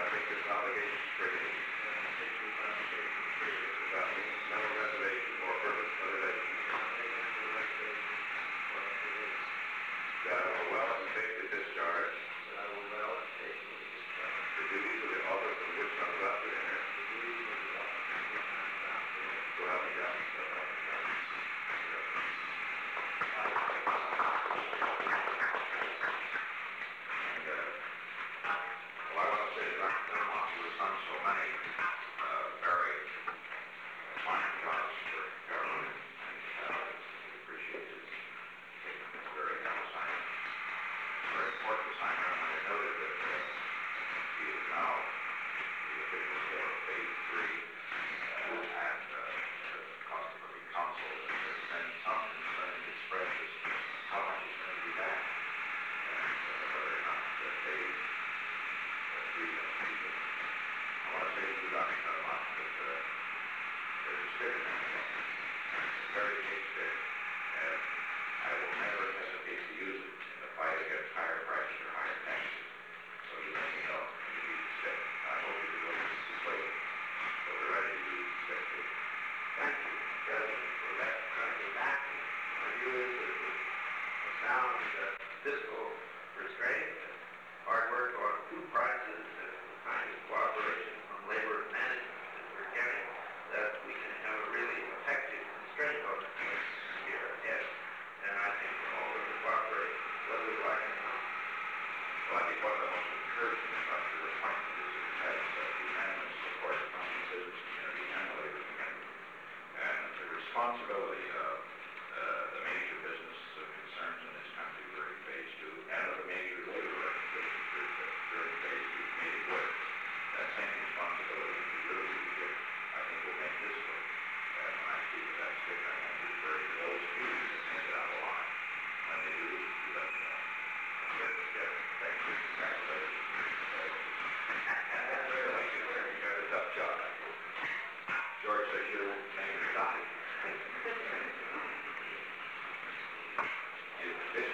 I think this obligation is created. Without mental reservation or purpose or relation. That I will well and faithfully discharge. The duties of the office in which I'm about to enter. So help me God. Well, I want to say that Dr. Dunlop, who has done so many very fine jobs for government, and we appreciate his taking this very assignment, very important assignment. And I noted that he is now the official chair of Phase 3 at the Costa Rica Council. There's been some concern expressed as to how much is going to be back, and whether or not Phase 3 is people. I want to say to Dr. Dunlop that there's a stick in that, very cheap stick, and I will never hesitate to use it in the fight against higher prices or higher taxes. So you let me know when you use the stick. I hope you will use the plate, so we're ready to use the stick too. Thank you, President, for that kind of action. My view is that the sound fiscal restraint and hard work on food prices and the kind of cooperation from labor and management that we're getting, that we can have a really effective constraint on the year ahead. And I think all of the cooperation, whether we like it or not. Well, I think one of the most encouraging about your appointment is that it has unanimous support from the business community and the labor community. And the responsibility of the major business concerns in this country during Phase 2 and of the major labor representatives during Phase 2 made it work. That same responsibility and humility we give, I think, will make this work. And when I speak of that stick, I want to refer to those views that send it out a line. When they do, you let me know. Good. Thank you. Congratulations. You got a tough job. George says your name is Donnie. You're 50.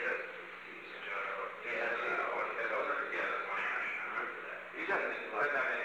Let that